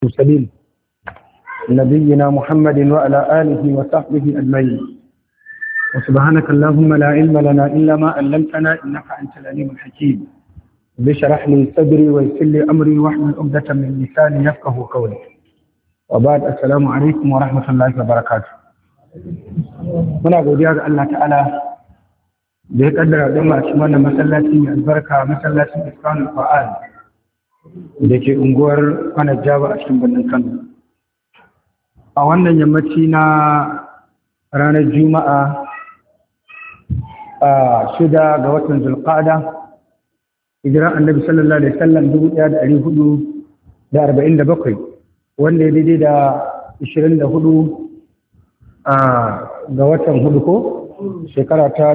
المرسلين نبينا محمد وعلى آله وصحبه أجمعين وسبحانك اللهم لا علم لنا إلا ما علمتنا إنك أنت العليم الحكيم بشرح لي صدري ويسر لي أمري واحلل عقدة من لساني يفقهوا قولي وبعد السلام عليكم ورحمة الله وبركاته. muna godiya ga Allah ta'ala da ya kaddara don a cikin wannan masallaci mai albarka masallacin Iskanul Qur'an da ke unguwar Kwanar Jaba a cikin birnin Kano. A wannan yammaci na ranar Juma'a a 6 ga watan Zulqa'ada hijiran Annabi sallallahu alaihi wasallam 1447 wanda ya daidai da 24 ga watan hudu ko shekara ta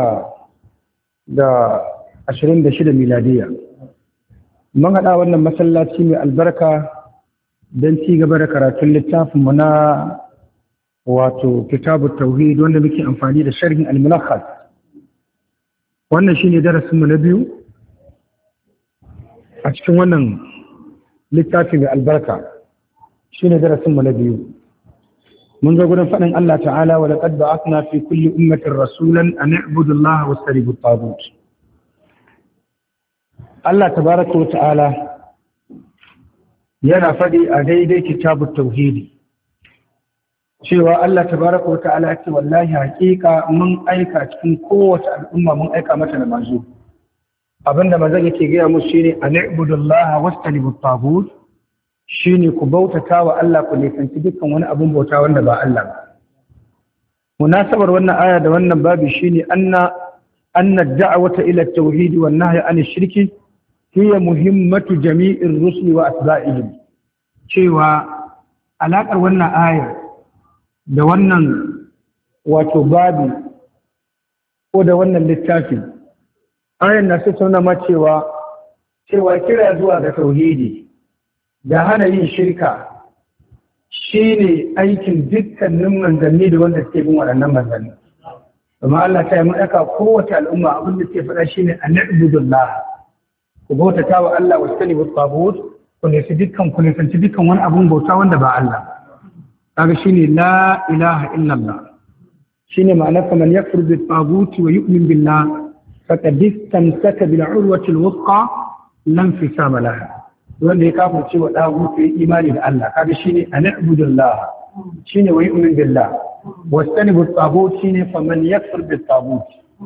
2026 miladiya. Mun haɗa wannan masallaci mai albarka don ci gaba da karatun littafinmu na wato kitabut tauhid wanda muke amfani da sharhin al-mulakhas. Wannan shine darasinmu na biyu a cikin wannan littafi mai albarka, shine darasinmu na biyu. mun zo gurin faɗin Allah ta'ala wa laqad ba'athna fi kulli ummatin rasulan an i'budu Allah wastanibu at-taghut. Allah tabaraka wa ta'ala yana faɗi a daidai kitabut tauhidi cewa Allah tabaraka wa ta'ala yake wallahi haƙiƙa mun aika cikin kowace al'umma mun aika mata da manzo. Abinda manzon yake gaya musu shine an i'budu Allah wastanibu at-taghut, shine ku bautata wa Allah ku nisanci dukkan wani abun bauta wanda ba Allah ba. Munasabar wannan aya da wannan babi shine anna ad-da'wata ila at-tauhid wan nahy 'an ash-shirki hiya muhimmatu jami'ir rusuli wa atba'ihim. Cewa alakar wannan aya da wannan wato babi ko da wannan littafi ayan na tattauna ma cewa kira zuwa ga tauhidi da hana yin shirka shi ne aikin dukkanin manzanni da wanda suke bin waɗannan manzanni. Amma Allah ta yi maɗaka kowace al'umma abin da suke faɗa shi ne a na'ibudullah, ku bautata wa Allah wasu tani wasu tagut, ku nisanci dukkan wani abin bauta wanda ba Allah. Kaga shi ne la ilaha illallah. Shi ne ma'anar kamar ya furbi taguti wa yu'min billah faqad istamsaka bil urwati al-wuthqa lam fisama laha. Wanda ya kafa cewa ɗagu ya yi imani da Allah kaga shine an'budullah shine wa yu'min billah wastanibu at-taghut shine faman yakfur bit-taghut.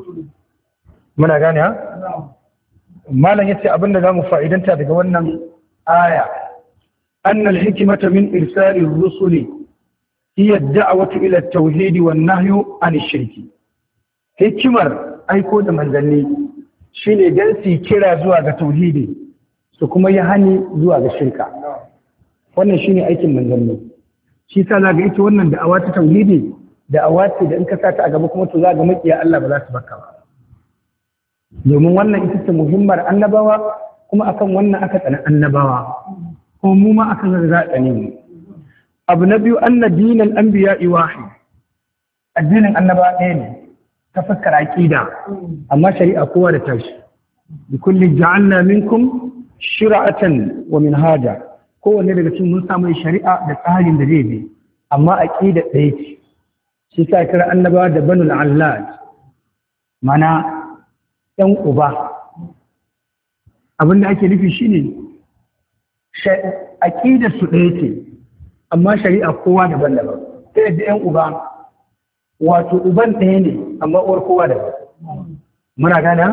Muna gane ha malam yace abinda zamu fa'idanta daga wannan aya anna al-hikmata min irsali ar-rusuli hiya ad-da'watu ila at-tauhid wan-nahyu 'an ash-shirki. Hikimar aiko da manzanni shine dan su kira zuwa ga tauhidi su kuma yi hani zuwa ga shirka. Wannan shi ne aikin manzanni. Shi sa za ga ita wannan da'awa ta tauhidi da'awa ce da in ka sata a gaba kuma to za ga makiya Allah ba za su baka ba. Domin wannan ita ce muhimmar annabawa kuma akan wannan aka tsani annabawa kuma mu ma akan za a tsane mu. Abu na biyu anna dinal anbiya'i wahid. Addinin annabawa ɗaya ne ta fuskar aqida amma shari'a kowa da tashi. Bikulli ja'alna minkum shira'atan wa minhaja, kowanne daga cikin mun samu shari'a da tsarin da zai bi amma aqida ɗaya ce. Shi sa kira annabawa da banul allad mana ɗan uba. Abin da ake nufi shine aqida su ɗaya ce amma shari'a kowa daban-daban. Sai da ɗan uba wato uban ɗaya ne amma uwar kowa daban. Muna gane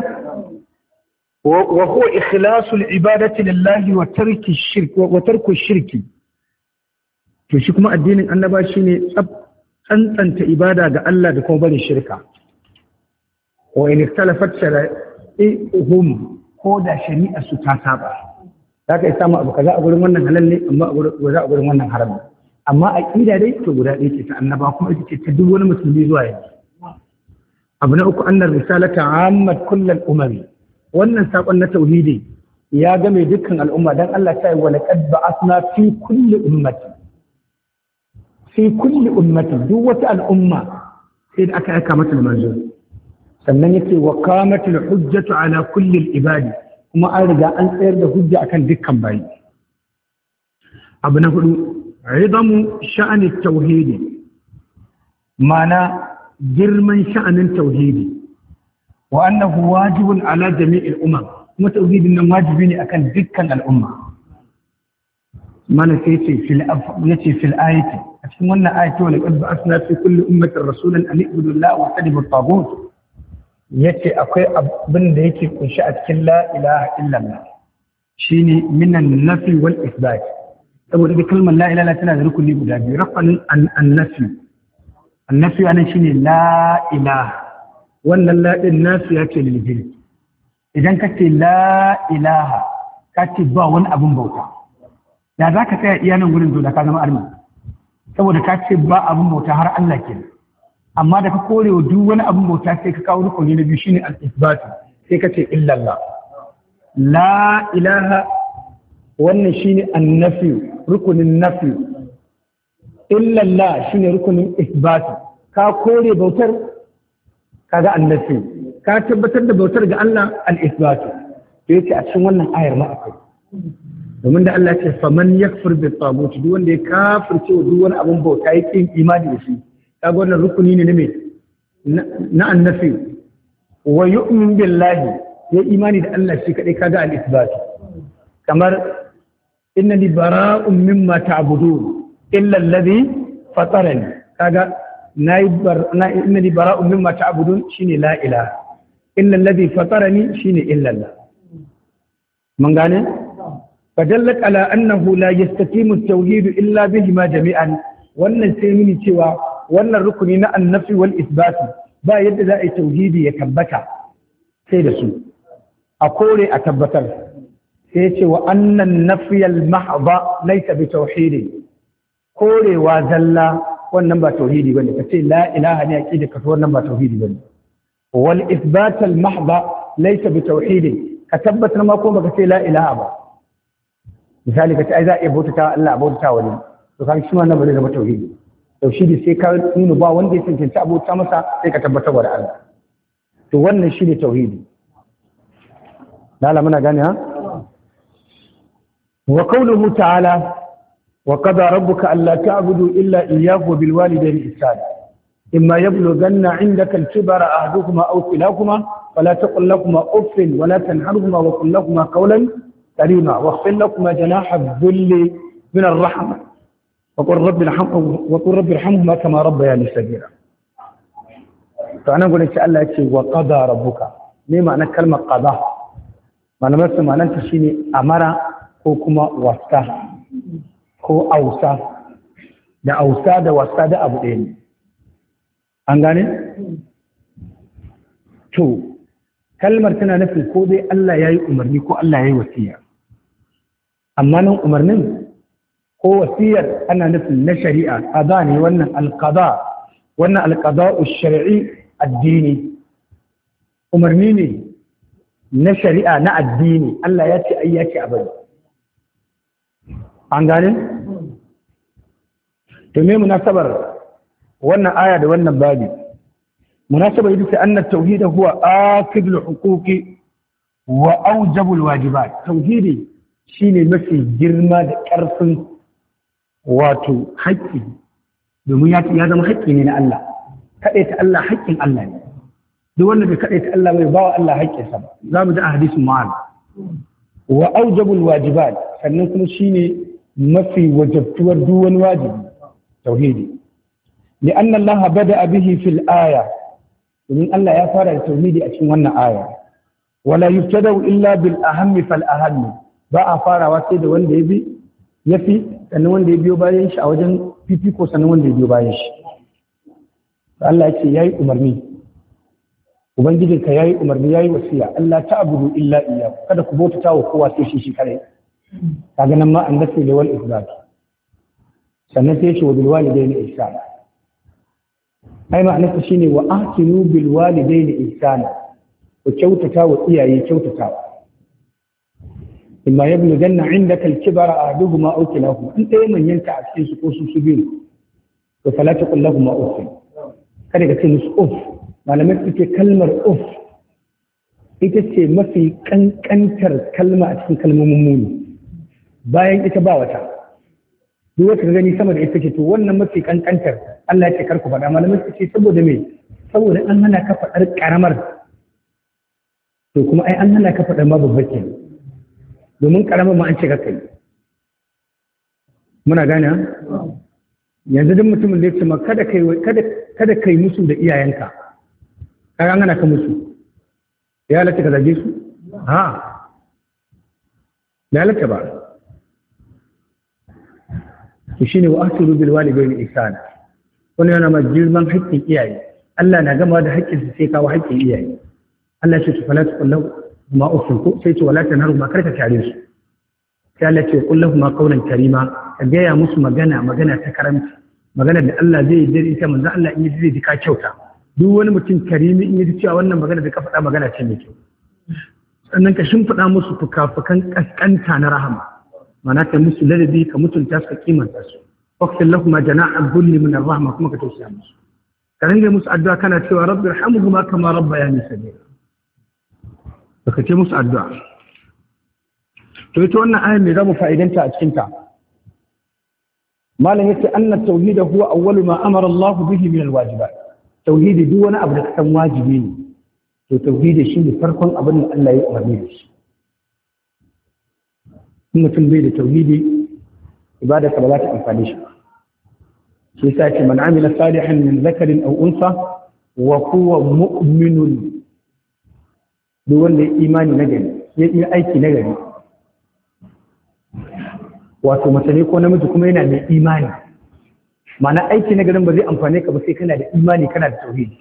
وهو إخلاص العبادة لله وترك الشرك to shi kuma addinin annaba shine tsantsanta ibada ga Allah da kuma barin shirka. Wa in ikhtalafat shara'i'uhum ko da shari'a su ta saba zaka yi samu abu kaza a gurin wannan halal ne amma a gurin wannan haram ne, amma aqida dai to guda ɗaya ce ta annaba kuma ita ce ta duk wani musulmi zuwa yanzu. Abu na uku annar risalata ammat kullal umami. Wannan saƙon na tauhidi ya game dukkan al'umma don Allah ta yi wa laqad ba'athna fi kulli ummati duk wata al'umma sai da aka aika mata da manzo. Sannan yake wa qamatul hujjatu ala kulli ibadi kuma an riga an tsayar da hujja akan dukkan bayi. abu na hudu ridamu sha'anin tauhidi mana girman sha'anin tauhidi wa annahu wajibun ala jami'il umam kuma tauhidin nan wajibi ne akan dukkan al'umma mana sai yace fil ayati a cikin wannan ayati wa laqad ba'athna fi kulli ummatin rasulan an i'budu allaha wa tajtanibu at-taghut yace akwai abin da yake kunshi a cikin la ilaha illallah shine minan nafi wal isbat saboda da kalmar la ilaha tana da rukuni guda biyu rafanin annafi anan shine la ilaha wannan la din nafi yake liljin idan kace la ilaha kace ba wani abun bauta da zaka tsaya iya nan gurin dole ka zama arni saboda kace ba abun bauta har Allah kenan amma da ka kore wa duk wani abun bauta sai ka kawo rukuni na biyu shine al-isbat sai kace illallah la ilaha wannan shine annafi rukunin nafi illallah shine rukunin isbat ka kore bautar kaga annafi ka tabbatar da bautar ga Allah al-isbat to yace a cikin wannan ayar ma akwai domin da Allah ya ce faman yakfur bi tagut duk wanda ya kafirce wa duk wani abun bauta yake yin imani da shi kaga wannan rukuni ne na annafi wa yu'min billahi ya imani da Allah shi kadai kaga al-isbat kamar innani bara'un mimma ta'budun illa alladhi fatarani kaga innani bara'un mimma ta'budun shine la ilaha illa alladhi fatarani shine illa Allah mun gane fadallat ala annahu la yastaqimu at-tauhid illa bihima jami'an wannan sai mini cewa wannan rukuni na annafi wal isbat ba yadda za a yi tauhidi ya tabbata sai da su a kore a tabbatar sai ce wa annan nafiyal mahdha laysa bi tauhidi korewa zalla wannan ba tauhidi bane kace la ilaha ne aqida ka wannan ba tauhidi bane wal isbat al mahdha laysa bi tauhidi ka tabbatar ma ko baka ce la ilaha ba misali kace ai za a iya bautata Allah bautata wani to kan shi wannan ba zai zama tauhidi tauhidi sai ka nuna ba wanda ya tantance abota masa sai ka tabbatar da Allah to wannan shine tauhidi lala muna gane ha wa qawluhu ta'ala wa qada rabbuka alla ta'budu illa iyyahu wa bil walidayni ihsana imma yablughanna 'indaka al-kibara ahaduhuma aw kilahuma fala taqul lahumā uffin wa la tanharhumā wa qul lahumā qawlan karīmā wakhfid lahumā janāha adh-dhulli min ar-raḥmah wa qul rabbi irhamhumā kamā rabbayānī saghīrā to anan gurin sai Allah ya ce wa qada rabbuka me ma'anar kalmar qada malamar su ma'anarta shine amara ko kuma wasta ko ausa da wasta da abu ɗaya ne an gane to kalmar tana nufin ko dai Allah ya yi umarni ko Allah ya yi wasiya amma nan umarnin ko wasiyar ana nufin na shari'a qada ne wannan alqada'u shar'i addini umarni ne na shari'a na addini Allah ya ce ai ya ce abin an gane to me munasabar wannan aya da wannan babi munasabar ita ce annat tauhid huwa akidul huquqi wa awjabul wajibat tauhidi shine mafi girma da ƙarfin wato haƙƙi domin ya zama haƙƙi ne na Allah kaɗai ta Allah haƙƙin Allah ne duk wanda bai kaɗai ta Allah bai ba wa Allah haƙƙinsa ba za mu ji a hadisin mu'ad wa aujabul wajibat sannan kuma shine mafi wajabtuwar duk wani wajibi tauhidi li anna Allah bada'a bihi fil aya domin Allah ya fara da tauhidi a cikin wannan aya wala yubtada'u illa bil ahammi fal ahammi ba a farawa sai da wanda ya fi sannan wanda ya biyo bayan shi a wajen fifiko sannan wanda ya biyo bayan shi Allah ya ce yayi umarni ubangijinka yayi umarni yayi wasiya Allah ta'budu illa iyyahu kada ku bautata wa kowa sai shi kare kaga nan ma annabi da wal isbat sannan sai shi wa bil walidayni ihsana ai ma'anarsa shine wa ahsinu bil walidayni ihsana ku kyautata wa iyaye kyautatawa imma yablughanna 'indaka al-kibara ahaduhuma aw kilahuma in dai manyan ka a cikin su ko su biyu to fala taqul lahumā uff kada ka ce musu uff malamai suke kalmar uff ita ce mafi kankantar kalma a cikin kalmomin muni bayan ita ba wata duk wata gani sama da ita ce to wannan mafi kankantar Allah ya ce karku faɗa. Malamai su ce saboda me? Saboda an hana ka faɗar karamar, to kuma ai an hana ka faɗar ma babbar ke, domin karamar ma an ce ka kai. Muna gane yanzu duk mutumin da ya ce ma kada kai musu da iyayenka, kaga an hana ka musu, ya halatta ka zage su? Ha, ya halatta ba. To shine wa asiru bil walidayni ihsana. Wannan yana ma girman haƙƙin iyaye. Allah na gama da haƙƙin su sai kawo haƙƙin iyaye. Allah ya ce fala taqullahu ma uffin sai ce wala tanharu ma karka tare su. Sai Allah ya ce qullahu ma qawlan karima, ka gaya musu magana ta karamci, magana da Allah zai yi ita manzo Allah in yi zai ji ka kyauta. Duk wani mutum karimi in yi cewa wannan magana da ka faɗa magana ce mai kyau. Sannan ka shimfiɗa musu fuka-fukan ƙasƙanta na rahama. Mana ka musu ladabi, ka mutunta su, ka kimanta su. Waqfil lahum jana'a dhulli min ar-rahma, kuma ka tausaya musu. Ka ringa musu addu'a kana cewa rabbi irhamhuma kama rabbayani saghira. Ka ce musu addu'a. To ita wannan ayar me zamu fa'idanta a cikin ta? Malam yace anna tauhid huwa awwalu ma amara Allah bihi min al-wajibat. Tauhidi duk wani abu da ka san wajibi ne. To tauhidi shine farkon abin da Allah ya umarni da shi. In mutum bai da tauhidi ibada ka ba za ta amfane shi. Shi yasa ce man amila salihan min zakarin aw unsa wa huwa mu'minun. Duk wanda ya imani na gari, ya yi aiki na gari. Wato mace ne ko namiji kuma yana da imani. Ma'ana aiki na garin ba zai amfane ka ba sai kana da imani, kana da tauhidi.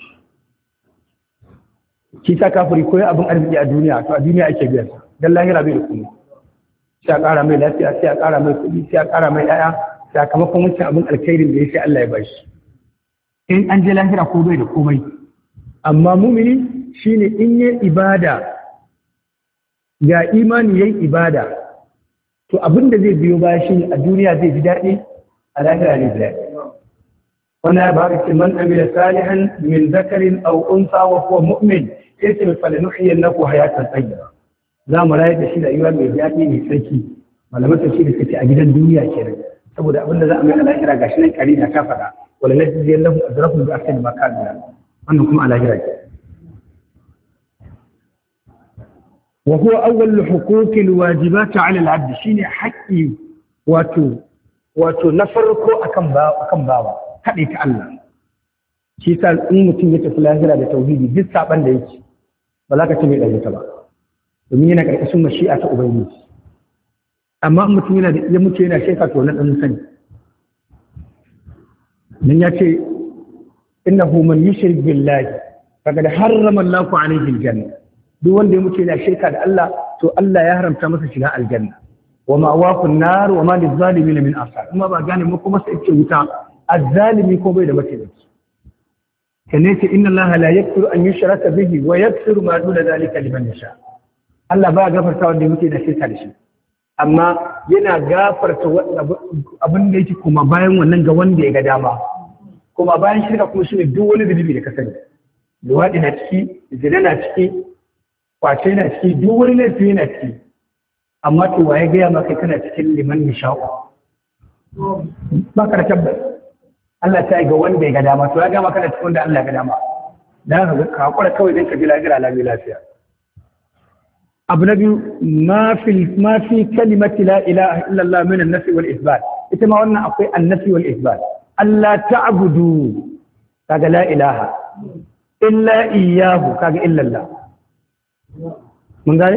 Shi sa kafiri koyi abin arziki a duniya, to a duniya ake biyan sa. Dan lahira bai da komai. Sai a ƙara mai lafiya, sai a ƙara mai kuɗi, sai a ƙara mai ɗaya, sakamakon wancan abin alkhairin da ya sai Allah ya bashi. In an je lahira ko bai da komai. Amma mumini shine in yi ibada, ga imani yayi ibada, to abin da zai biyo baya shine a duniya zai ji daɗi, a lahira ne zai daɗi. Wannan ya ba ka man amila salihan min zakarin aw unsa wa huwa mu'min, sai ce falanuhyiyannahu hayatan tayyiba. Za mu rayar da shi da rayuwa mai daɗi mai tsarki. Malaman tafsiri suka ce a gidan duniya kenan, saboda abin da za a mai alahira gashi nan kari da ta faɗa, wala najziyannahum ajrahum bi ahsani ma kanu ya'malun. Wannan kuma alahira ke. Wa huwa awwal huquqi alwajibat 'ala al-'abd, shine haƙƙi wato na farko akan bawa, kaɗai ta Allah. Shi sa in mutum ya tafi lahira da tauhidi duk saban da yake ba za ka ce mai ɗauke ta ba. Domin yana ƙarƙashin mashi'a ta Ubangiji. Amma mutum ya mutu yana shirka to na ɗan sani. Dan ya ce innahu man yushrik billahi faqad harrama Allahu alayhi al-janna. Duk wanda ya mutu yana shirka da Allah to Allah ya haramta masa shiga aljanna. Wa ma'wahu an-nar wa ma liz-zalimin min ansar. Kuma ba gane mu kuma sai ce wuta, az-zalimi ko bai da mataimaki. Kane ce inna Allah la yaghfiru an yushraka bihi wa yaghfiru ma duna dhalika liman yasha. Allah ba gafarta wanda ya mutu da shirka da shi, amma yana gafarta abin da yake kuma bayan wannan ga wanda ya ga dama. Kuma bayan shirka kuma shi ne duk wani zunubi da ka sani. Luwaɗi na ciki, zina na ciki, kwace na ciki, duk wani laifi yana ciki. Amma to waye gaya maka kana cikin liman nisha'u. Ba ka da tabbas. Allah ta yi ga wanda ya ga dama, to ya gama kana cikin wanda Allah ya ga dama. Dan ka hakura kawai dan ka ji lafiya. Abu na biyu ma fi kalimati la ilaha illallah min an-nafi wal isbat. Ita ma wannan akwai an-nafi wal isbat. Allah ta'budu kaga la ilaha illa iyyahu kaga illallah. Mun gane?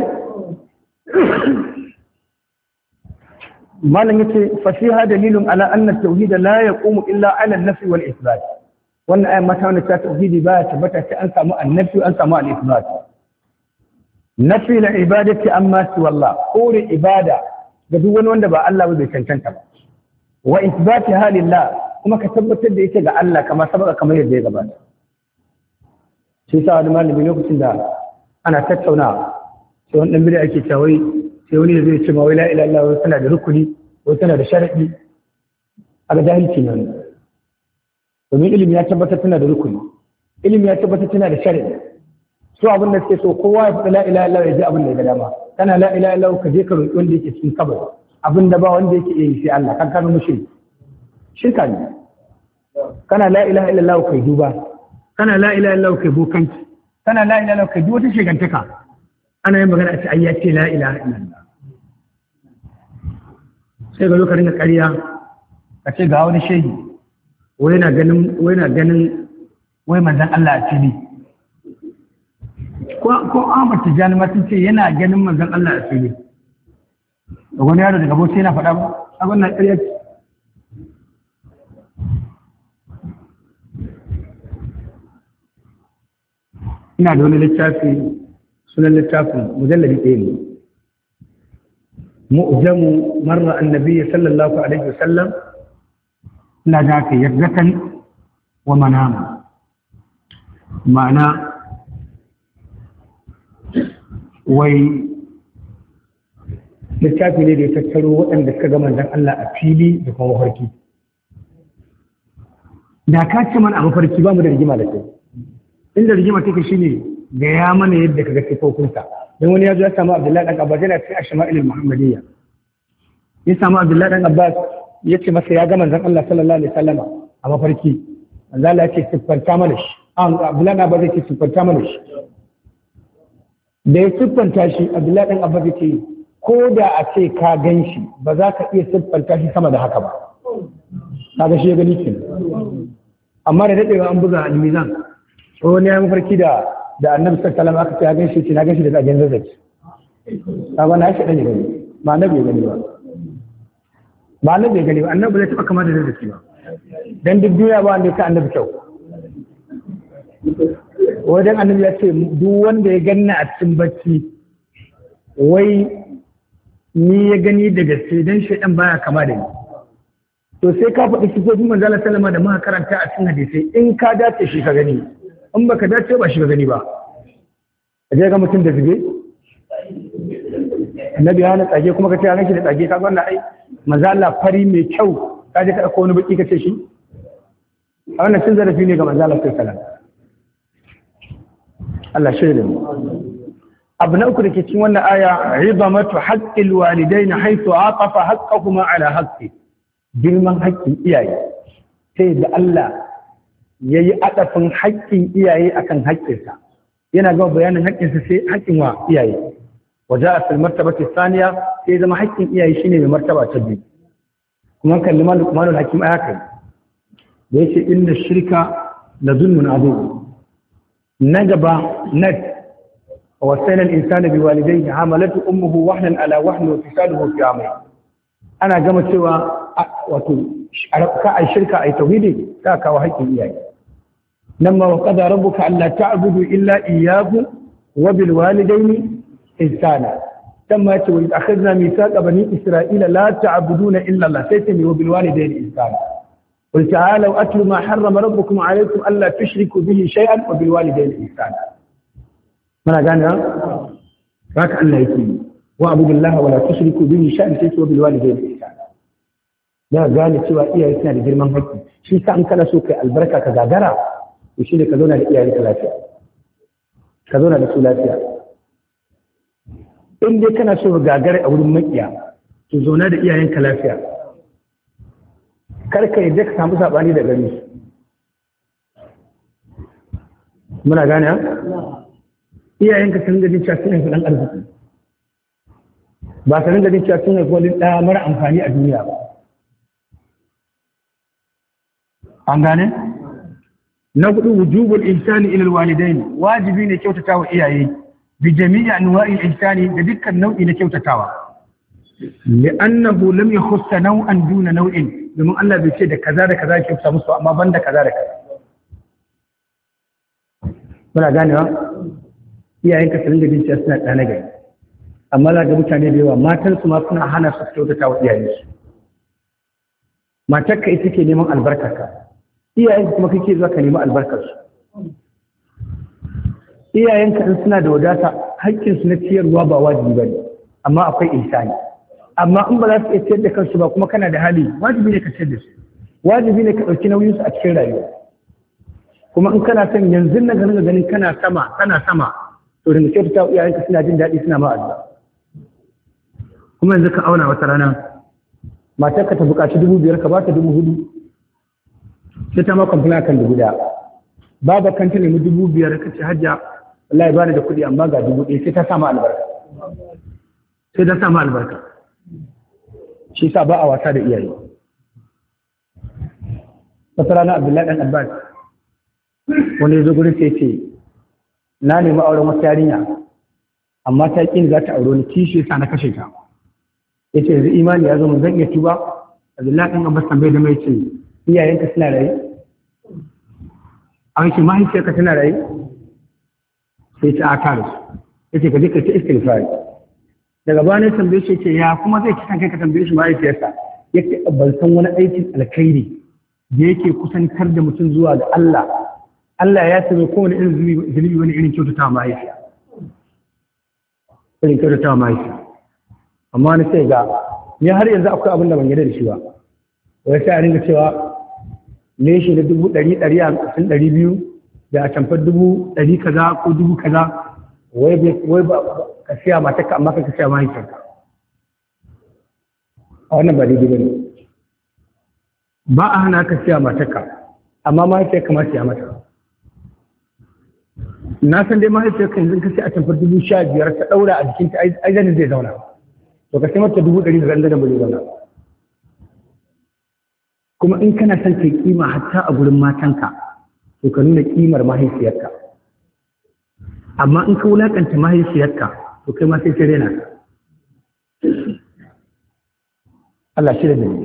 Malam yace fa fiha dalilun ala anna at-tauhid la yaqumu illa ala an-nafi wal isbat. Wannan ayat mata wannan ta tauhidi ba ta tabbata sai an samu an-nafi an samu al-isbat. Nafi na ibadati amma su wallah, kore ibada ga duk wani wanda ba Allah ba bai cancanta ba. Wa isbati halillah, kuma ka tabbatar da yake ga Allah kamar sabaka kamar yadda ya gabata. Shi sa wani malami lokacin da ana tattaunawa sai wani dan bid'a ake cewa sai wani zai ce ma wai la ilaha illallah tana da rukuni ko tana da sharadi. A ga jahilci ne. Domin ilimi ya tabbatar tana da rukuni. Ilimi ya tabbatar tana da sharadi. So abin da suke so kowa ya faɗi la ilaha illallah ya ji abin da ya ga dama. Kana la ilaha illallah ka je ka roƙi wanda yake cikin kabari. Abin da ba wanda yake yi sai Allah kan kano mushi. shirka ne. Kana la ilaha illallah kai duba, kana la ilaha illallah kai bokanci, kana la ilaha illallah kai duk wata shigantaka. Ana yin magana a ce ai ya ce la ilaha illallah. Sai ga lokacin da ƙarya ka ce ga wani shehi wai na ganin wai manzon Allah a fili. Ko Ahmad Tijjani ma sun ce yana ganin manzon Allah a fili. Da wani yaro daga bauchi yana faɗa ba, abin na ƙarya ce. Ina da wani littafi, sunan littafin mujalladi ɗaya ne. Mu'jamu marra annabi sallallahu alaihi wasallam ina da haka yardatan wa manama. Ma'ana wai littafi ne da ya tattaro waɗanda suka ga manzon Allah a fili da kuma mafarki. Da ka ce mana a mafarki ba mu da rigima da kai. Inda rigima take shine ga ya mana yadda kaga sifofinsa. Dan wani ya zo ya samu Abdullahi dan Abbas yana cikin Ashma'il Muhammadiyya. Ya samu Abdullahi dan Abbas ya ce masa ya ga manzon Allah sallallahu alaihi wasallam a mafarki. Manzo Allah ya ce siffanta mana shi. Abdullahi dan Abbas ya ce siffanta mana shi. Da ya siffanta shi Abdullahi dan Abbas ya ce ko da a ce ka gan shi ba za ka iya siffanta shi sama da haka ba. Kaga shi ya gani kenan. Amma da daɗewa an buga al-mizan wani ya mafarki da annabi sallallahu alaihi wasallam aka ce ya ganshi ce na ganshi da zagen zazzaki kaga na shi dan ya gani ba annabi ya gani ba annabi ya gani ba annabi bai taba kama da zazzaki ba dan duk duniya ba wanda ya ka annabi kyau wajen annabi ya ce duk wanda ya ganna a cikin bacci wai ni ya gani da gaske dan shaydan baya kama da ni to sai ka faɗi sifofin manzo Allah sallama da muka karanta a cikin hadisi in ka dace shi ka gani in baka dace ba shi ka gani ba aje ga mutum da zube annabi ya na tsage kuma ka ce an shi da tsage ka wannan ai manzo Allah fari mai kyau ka je ka dauko wani baki ka ce shi a wannan cin zarafi ne ga manzo Allah sallallahu alaihi wasallam Allah shaida mu abu na uku da ke cikin wannan aya ribamatu haqqil walidain haythu aqafa haqqahuma ala haqqi girman haƙƙin iyaye sai da Allah ya yi adafin haƙƙin iyaye akan haƙƙinsa yana gama bayanin haƙƙinsa sai haƙƙin wa iyaye waje a fil martabati saniya sai zama haƙƙin iyaye shine mai martaba ta biyu kuma kalliman Luqmanul Hakim aya kai da yace inna shirka la zulmun azim na gaba nat wa wasayna al-insana bi walidayhi hamalatu ummuhu wahnan ala wahnin wa fisaluhu fi amayn ana gama cewa wato ka ai shirka ai tauhidi ka kawo haƙƙin iyaye nan ma qada rabbuka alla ta'budu illa iyyahu wa bil walidayni ihsana tamma ce wa akhadna mithaqa bani isra'ila la ta'buduna illa Allah sai ce wa bil walidayni ihsana qul ta'alu atlu ma harrama rabbukum alaykum alla tushriku bihi shay'an wa bil walidayni ihsana mana gane haka Allah yake wa abudullaha wa la tushriku bihi shay'an sai wa bil walidayni ihsana ya gane cewa iyaye suna da girman haƙƙi shi sa an kana so kai albarka ka gagara to shine ka zauna da iyayenka lafiya ka zauna da su lafiya in dai kana so ka gagara a wurin makiya to zauna da iyayenka lafiya kar ka yadda ka samu sabani da gari muna gane ha iyayenka sun gaji cewa sun haifi dan arziki ba sanin gaji cewa sun haifi wani ɗaya mara amfani a duniya ba an gane na hudu wujubul ihsani ila alwalidain wajibi ne kyautatawa iyaye bi jami'i anwa'il ihsani da dukkan nau'i na kyautatawa li'annahu lam yakhussa naw'an duna naw'in domin Allah bai ce da kaza da kaza kyautata musu amma banda kaza da kaza muna ganewa iyayenka su ringa jin cewa suna ɗana gari amma za ga mutane da yawa matansu ma suna hana su kyautatawa iyayensu matarka ita ke neman albarkarka iyayenka kuma kake zuwa ka nemi albarkarsu iyayenka in suna da wadata haƙƙinsu na ciyarwa ba wajibi ba ne amma akwai ihsani amma in ba za su iya ciyar da kansu ba kuma kana da hali wajibi ne ka ciyar da su wajibi ne ka ɗauki nauyinsu a cikin rayuwa kuma in kana son yanzu na ganin kana sama to ringa kyautata iyayenka suna jin daɗi suna ma addu'a kuma yanzu ka auna wata rana matarka ta buƙaci 5,000 ka ba ta 4,000 sai ta ma kwamfula kan 1000 baba kan ta nemi 5,000 ka ce hajja wallahi ba ni da kuɗi amma ga 1,000 sai ta samu albarka sai ta samu albarka shi sa ba a wasa da iyaye wata rana Abdullahi dan Abbas wani ya zo gurin sai ce na nemi auren wata yarinya amma ta ƙin za ta aure ni kishi yasa na kashe ta yace yanzu imani ya zo mun zan iya tuba Abdullahi dan Abbas tambaye da mai ce iyayenka suna raye an ce mahaifiyarka tana raye sai ta aka da su yace ka je ka ci istighfari daga baya ne tambaye shi ce ya kuma zai kisan kai ka tambaye shi mahaifiyarsa yake ban san wani aikin alkhairi da yake kusantar da mutum zuwa ga Allah Allah ya sami kowane irin zunubi wani irin kyautata mahaifiya irin kyautata mahaifiya amma ni sai ga ni har yanzu akwai abin da ban yarda da shi ba wai sai a ringa cewa ne shi da 100 150 200 da a tamfar 100 kaza ko 1000 kaza wai ba ka siya matarka amma ka siya mahaifiyarka a wannan ba daidai bane ba a hana ka siya matarka amma mahaifiyarka ma siya mata na san dai mahaifiyarka yanzu ka sai a tamfar 15,000 ta daura a jikinta ai zanin zai zauna to ka sai mata 100 da zan da ba zai zauna kuma in kana son kai kima hatta a gurin matanka to ka nuna kimar mahaifiyarka amma in ka wulakanta mahaifiyarka to kai ma sai ka rena ka Allah shi da ni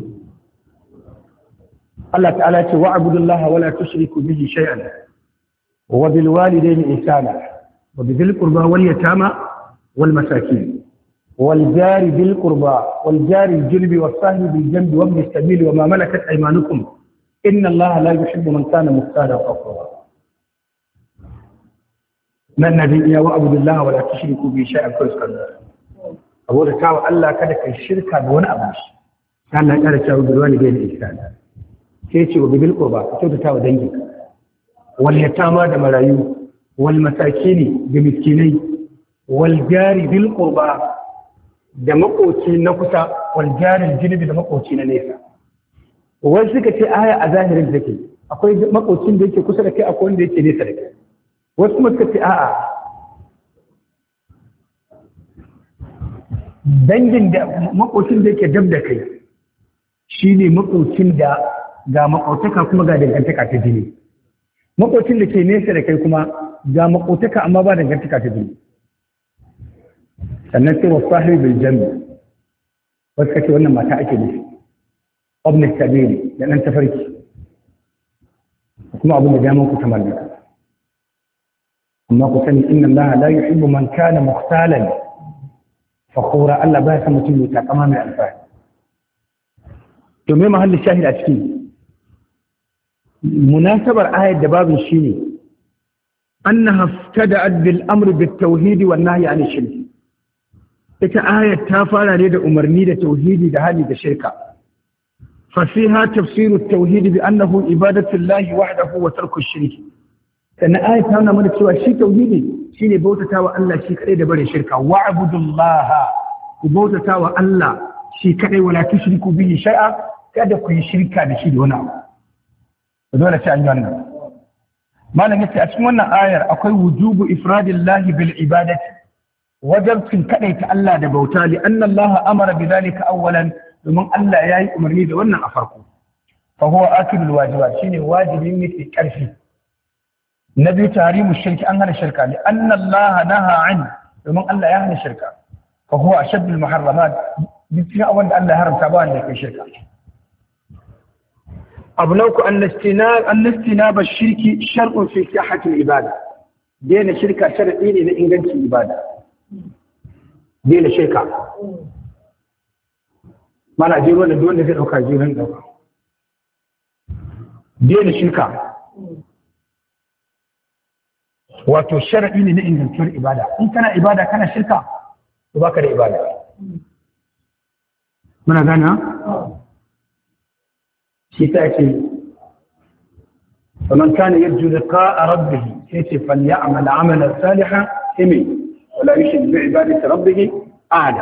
Allah ta'ala ce wa'budullaha wa la tushriku bihi shay'an wa bil walidayni ihsana wa bil qurba wal yatama wal masakin wal jari bil qurba wal jari al junubi was sahibi bil janbi wa ibn as-sabil wa ma malakat aymanukum inna Allaha la yuhibbu man kana mukhtalan fakhura nan nabi ya wa'budullaha wa la tushriku bihi shay'an saboda kawo Allah kada kai shirka da wani abu sai Allah ya kara cewa bil walidayni ihsana sai ce wa bil qurba ka kyautata wa dangi wal yatama da marayu wal masakini da miskinai wal jari bil qurba da makoci na kusa wal jari jinubi da makoci na nesa wai suka ce aya a zahirin take akwai makocin da yake kusa da kai akwai wanda yake nesa da kai wasu kuma suka ce a'a dangin da makocin da yake dab da kai shine makocin da ga makautaka kuma ga dangantaka ta jini makocin da ke nesa da kai kuma ga makautaka amma ba dangantaka ta jini sannan sai wasu sahibi bil jami wasu kace wannan mata ake nufi ibn sabili da dan tafarki kuma abin da daman ku ta mallaka amma ku sani inna allaha la yuhibbu man kana mukhtalan fakhura Allah ba ya san mutum mai takama mai alfahari to me mahallin shahid a ciki munasabar ayat da babin shine annaha ibtada'at bil amri bit tauhid wan nahyi an shirk ita ayat ta fara ne da umarni da tauhidi da hali da shirka fa fiha tafsir at tauhid bi annahu ibadatu llahi wahdahu wa tarku shirk sannan ayat ta nuna mana cewa shi tauhidi shine bautatawa Allah shi kadai da bare shirka wa'budullaha ku bautatawa Allah shi kadai wala tushriku bihi shay'a kada ku yi shirka da shi da wani abu dole sai an yi wannan malam yace a cikin wannan ayar akwai wujubu ifradillahi bil ibadati wajibcin kadaita Allah da bauta li anna Allah amara bidhalika awwalan domin Allah yayi umarni da wannan a farko fa huwa akibul wajibat shine wajibin ne ke karfi nabi tahrimu shirki an hana shirka li anna Allah naha an domin Allah ya hana shirka fa huwa ashaddul muharramat duk wanda Allah ya haramta ba wanda ke shirka abu na uku annistina ba shirki shar'un fi sihhatil ibada daina shirka sharadi ne na ingancin ibada daina shirka mana je ruwan da wanda zai dauka je ran dauka daina shirka wato sharadi ne na ingancin ibada in kana ibada kana shirka to baka da ibada muna gana شتاكي فمن كان يرجو لقاء ربه فليعمل عملا صالحا ولا يشرك بعبادة ربه أحدا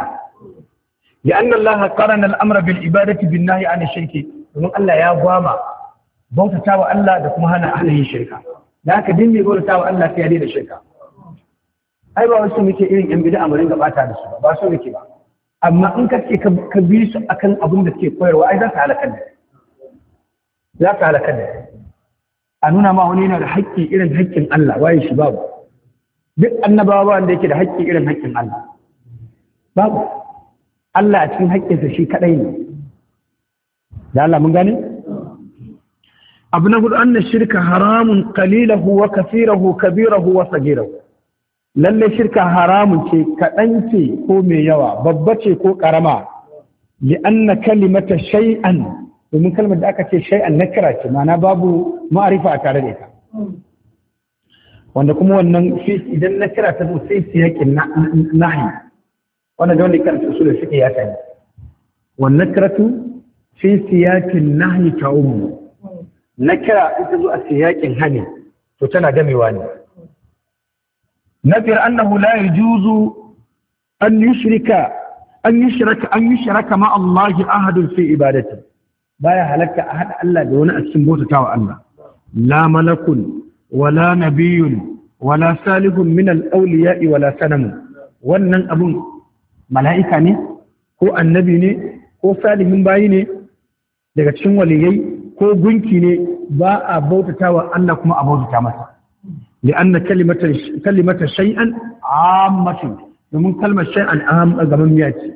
لأن الله قرن الأمر بالعبادة بالنهي عن الشرك ومن الله يا ضاما bautata wa Allah da kuma hana yin shirka. Da haka din mai bautata wa Allah sai ya daina shirka. Ai ba wasu muke irin yan bid'a mu ringa bata da su ba so muke ba. Amma in ka ce ka bi su akan abin da suke koyarwa ai za ka halaka da. Za ka halaka da. A nuna ma wani yana da haƙƙi irin haƙƙin Allah waye shi babu. Duk annabawa wanda yake da haƙƙi irin haƙƙin Allah. Babu. Allah a cikin haƙƙinsa shi kaɗai ne. Da Allah mun gane? Abu na hudu anna shirka haramun qalilahu wa kathirahu kabirahu wa sagirahu. Lalle shirka haramun ce kaɗan ce ko mai yawa, babba ce ko ƙarama. Li anna kalimata shay'an, domin kalmar da aka ce shay'an nakira ce, ma'ana babu ma'arifa a tare da ita. Wanda kuma wannan idan nakira ta zo sai siyaƙin nahi. Wannan da wanda kan su da suke ya sani. Wannan nakiratu fi siyaƙin nahi ta ummu. Nakira ita zo a siyaƙin hani, to tana gamewa ne. نذر أنه لا يجوز أن يشرك مع الله أحد في عبادته بايا هلك أحد الله دون السنبوت تاوى الله لا ملك ولا نبي ولا صالح من الأولياء ولا سنم wannan abun mala'ika ne ko annabi ne ko salihin bayi ne daga cikin waliyai ko gunki ne ba a bautatawa Allah kuma a bautata masa لأن كلمة شيئا عامة ومن كلمة شيئا عام أجمل ياتي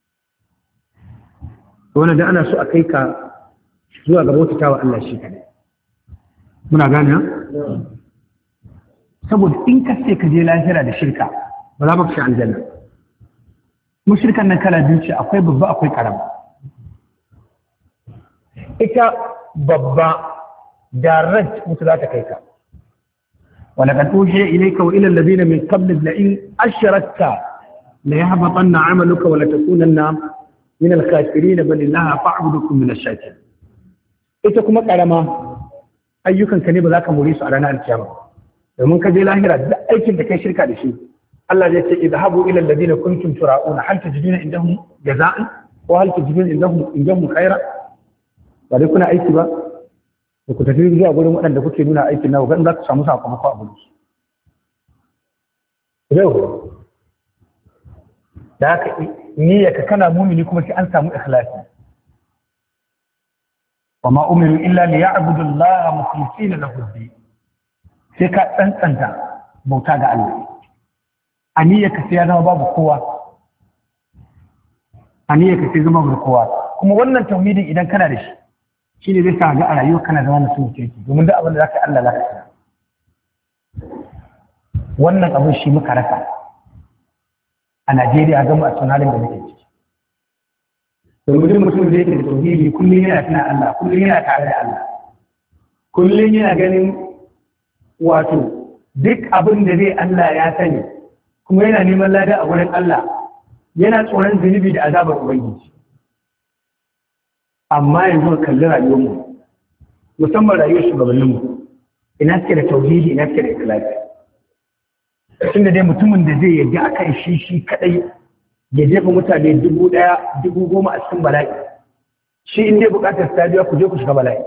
وانا ده أنا سؤال كيكا زوا جبوت تاوى الله شيء كده منا غانيا سبب إنك سيكجي لا هرا ده شركة ولا بكش عن جنة مشركة نكلا بيتش أقوي ببا أقوي كرم إكا ببا دارج مثلات كيكا ولقد أوحي إليك وإلى الذين من قبل لئن أشركت ليحبطن عملك ولتكونن من الخاسرين بل الله فاعبدكم من الشاكرين. ita kuma karama ayyukan ka ne ba za ka more su a ranar alkiyama domin ka je lahira duk aikin da kai shirka da shi Allah zai ce idhabu ila alladhina kuntum tura'una hal tajiduna indahum jaza'an wa hal tajiduna indahum khaira ba dai kuna aiki ba da ku tafi zuwa gurin waɗanda kuke nuna aikin nawa gan za ku samu sakamako a gurin su. Yau, da haka niyyarka kana mumini kuma sai an samu ikhlasi. Wa ma umiru illa li ya'budu Allah mukhlisina lahu ad-din. Sai ka tsantsanta bauta ga Allah. A niyyarka sai ya zama babu kowa. A niyyarka sai zama babu kowa. Kuma wannan tauhidin idan kana da shi shi ne zai sa ga a rayuwa kana zama mutum kirki domin duk abin da za ka yi Allah za ka tsaya wannan abin shi muka rasa a Najeriya gama a cikin halin da muke ciki domin mutum da yake da tauhidi kullum yana tuna Allah kullum yana tare da Allah kullum yana ganin wato duk abin da zai Allah ya sani kuma yana neman lada a wurin Allah yana tsoron zunubi da azabar Ubangiji amma yanzu kalli rayuwarmu musamman rayuwar shugabanninmu ina suke da tauhidi ina suke da ikhlasi tunda dai mutumin da zai yarda akan shi kadai ya jefa mutane 1,000 10,000 a cikin bala'i shi in dai bukatar stadiya ku je ku shiga bala'i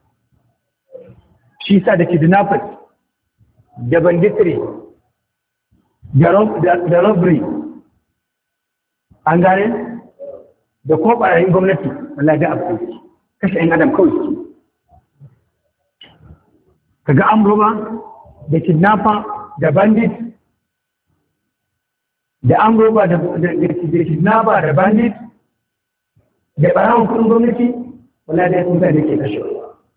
shi sa da kidnappers da banditry da robbery an gane da kuma ɓarayin gwamnati wallahi da abu kashe ‘yan adam kawai su kaga amurba da kidnapper da bandit da amurba da kidnapper da bandit da ɓarayin kudin gwamnati wallahi da ya tsunta da ke kashe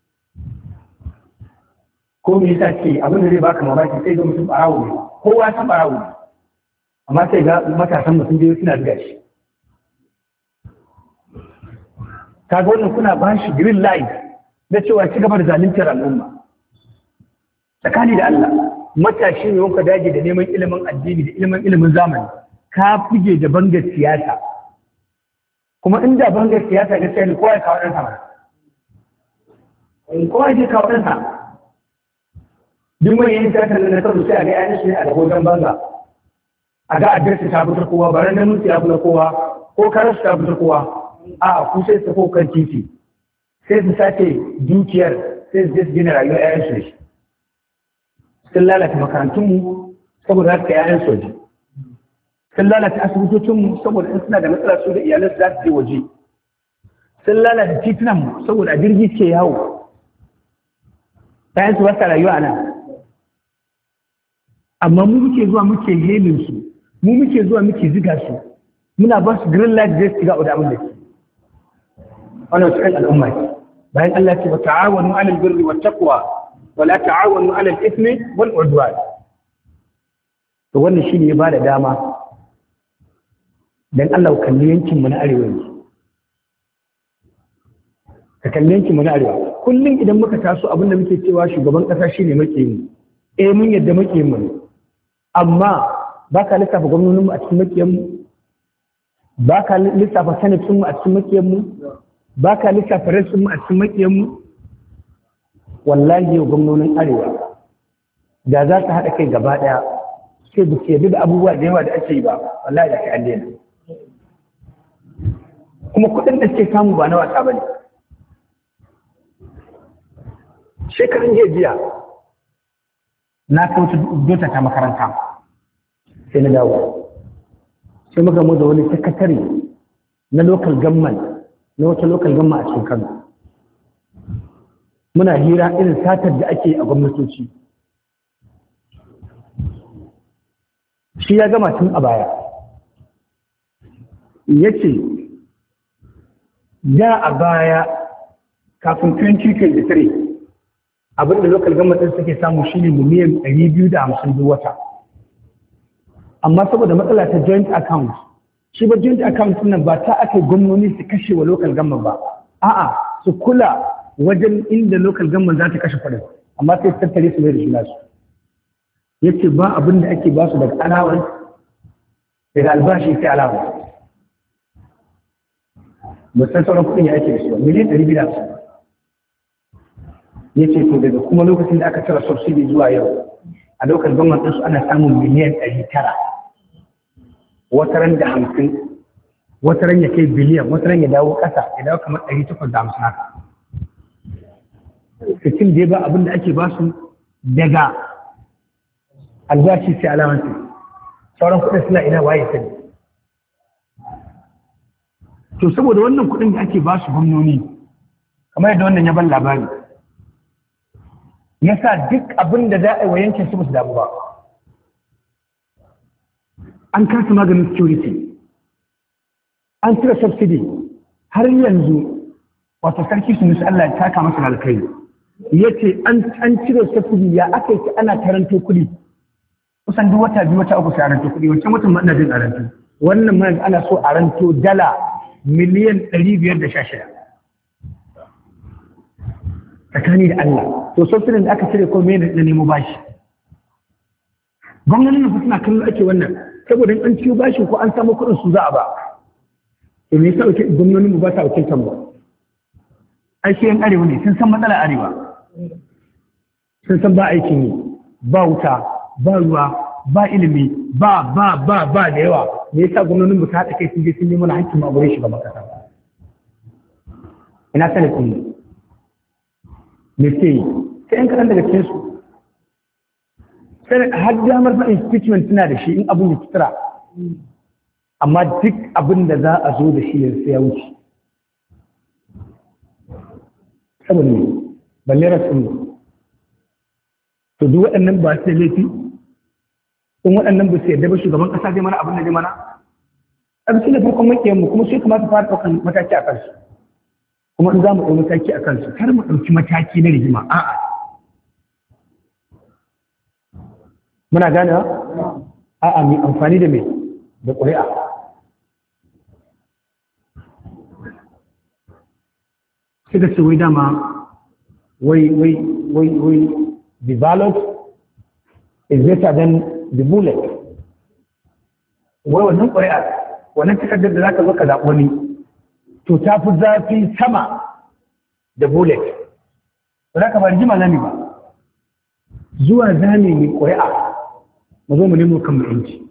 ko me yasa ce abin da zai baka mamaki sai ga mutum ɓarawo ne kowa san ɓarawo ne amma sai ga matasan mutum biyu suna riga shi kaga wannan kuna ba shi green light na cewa ci gaba da zaluntar al'umma tsakani da Allah matashi ne wanka dage da neman ilimin addini da ilimin zamani ka fige da bangar siyasa kuma inda bangar siyasa ne sai kowa ya kawo ɗansa mana kowa ya kawo ɗansa duk mai yin siyasa na sarrafa sai a ga yayin shi a da gogon banza a ga adresa ta fitar kowa baran da mutu ya fi na kowa ko karar ta fitar kowa a ku sai su kan titi sai su sace dukiyar sai su gina rayuwar 'ya'yansu da shi. Sun lalata makarantunmu saboda haka 'ya'yan soji. Sun lalata asibitocinmu saboda in suna da matsala su da iyalansu za su je waje. Sun lalata titunanmu saboda a jirgi ke yawo. 'Ya'yansu ba sa rayuwa a nan. Amma mu muke zuwa muke helin su, mu muke zuwa muke ziga su, muna ba su green light zai shiga da abin da ke. Wannan cikin al'umma ce. Bayan Allah ce wa ta'awanu 'alal birri wat taqwa wa la ta'awanu 'alal ithmi wal 'udwan. To wannan shine ya bada dama dan Allah kalli yankin mu na arewa ne. Ka kalli yankin mu na arewa. Kullum idan muka taso abin da muke cewa shugaban kasa shine makiyin mu. Mun yadda makiyin mu ne. Amma ba ka lissafa gwamnoninmu a cikin makiyanmu, ba ka lissafa sanatinmu a cikin makiyanmu, ba ka lissafa rassinmu a cikin makiyanmu. Wallahi yau gwamnonin arewa da za su haɗa kai gaba ɗaya sai ba su da abubuwa da yawa da ake yi ba, wallahi da kai an daina. Kuma kuɗin da suke samu ba na wasa ba ne. Shekarun jiya na kauce dota ta makaranta sai na dawo sai muka mu da wani sakatare na local government na wata local government a cikin Kano. Muna hira irin satar da ake a gwamnatoci. Shi ya gama tun a baya yace da a baya kafin 2023 abinda local government ɗin suke samu shine miliyan 250 duk wata. Amma saboda matsala ta joint account, shi ba joint account nan ba ta aka gwamnoni su kashe wa local government ba, a'a su kula wajen inda local government za ta kashe kuɗin, amma sai tattare su mai da shi nasu. Yace ba abin da ake ba su daga alawan, daga albashi sai alawan. Musan sauran kuɗin ya ake da su miliyan 250. Ya ce to daga kuma lokacin da aka cire subsidy zuwa yau a lokacin gwamnati su ana samun miliyan 900, wataran da 50, wataran ya kai biliyan, wataran ya dawo ƙasa ya dawo kamar 850 haka. Cikin da ya ba abin da ake ba su daga albashi sai alamansu, sauran kuɗin suna ina waye sani. To saboda wannan kuɗin da ake ba su gwamnoni kamar yadda wannan ya ban labari, yasa duk abin da za a yi wa yankin su basu damu ba. An kasa maganin security, an cire subsidy, har yanzu wata sarki su musu Allah ya taka masa alkai ya ce an cire subsidy ya aka yi ana taranto kuɗi kusan duk wata biyu wata uku sai a ranto kuɗi, wancan mutum ma ina jin a ranto, wannan ma ana so a ranto dala miliyan 516 tsakani da Allah. To sosai da aka cire ko me da nemo bashi. Gwamnatin nan suna kallo ake wannan saboda an ciyo bashi ko an samu kuɗin su za a ba. To me yasa gwamnatin mu ba ta wakiltar mu? Ai sai yan arewa ne sun san matsalar arewa. Sun san ba aikin yi, ba wuta, ba ruwa, ba ilimi, ba da yawa. Me yasa gwamnatin mu ta haɗa kai sun je sun yi mana hakkin mu a gure shi ba makasa. Ina sanin ne. Me ke yi sai yan kaɗan daga cikinsu sai har damar fa impeachment tana da shi in abin ya fitira, amma duk abin da za a zo da shi yanzu ya wuce saboda ne balle rasu ne. To duk waɗannan ba su da laifi in waɗannan ba su yarda ba shugaban ƙasa zai mana abin da zai mana a cikin da farkon makiyanmu kuma sai kamata fara ɗaukan mataki a kansu. Kuma in za mu ɗau mataki a kansu kar mu ɗauki mataki na rigima, a'a muna gane a'a mai amfani da mai da ƙuri'a. Sai da ce wai dama wai the ballot is better than the bullet. Wai wannan ƙuri'a wannan takardar da za ka zo ka zaɓo ni to ta fi zafi sama da bullet. Ba za ka ba rigima zami ba, zuwa zami mai ƙuri'a mu zo mu nemo kan mu yanci.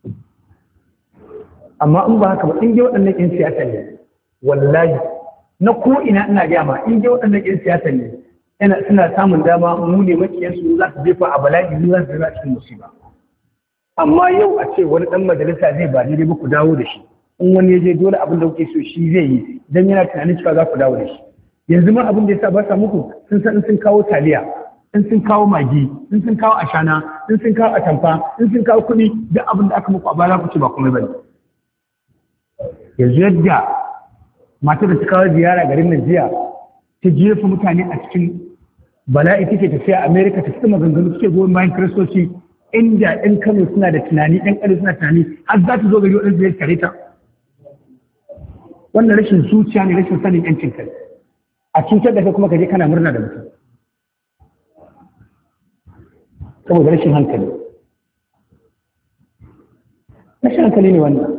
Amma in ba haka ba in ji waɗannan ƴan siyasa ne wallahi na ko ina ina gaya ma in ji waɗannan ƴan siyasa ne suna samun dama mu ne makiyansu za su jefa a bala'i mu za su zama cikin musiba. Amma yau a ce wani dan majalisa zai ba daidai ba ku dawo da shi, in wani ya je dole abin da kuke so shi zai yi dan yana tunanin cewa za ku dawo da shi. Yanzu ma abin da ya sa ba sa muku sun san in sun kawo taliya, in sun kawo magi, in sun kawo ashana, in sun kawo atamfa, in sun kawo kuɗi, duk abin da aka muku a baya ku ce ba komai bane. Yanzu yadda matar da ta kawo ziyara garin nan jiya ta jefa mutane a cikin bala'i take tafiya Amerika ta fita maganganu suke goyon bayan kiristoci, inda ɗan Kano suna da tunani, ɗan Kano suna tunani har za ta zo gari waɗansu zai kare ta. Wannan rashin zuciya ne, rashin sanin yancin kai. A cutar da kai kuma ka je kana murna da mutum. Saboda rashin hankali. Rashin hankali ne wannan.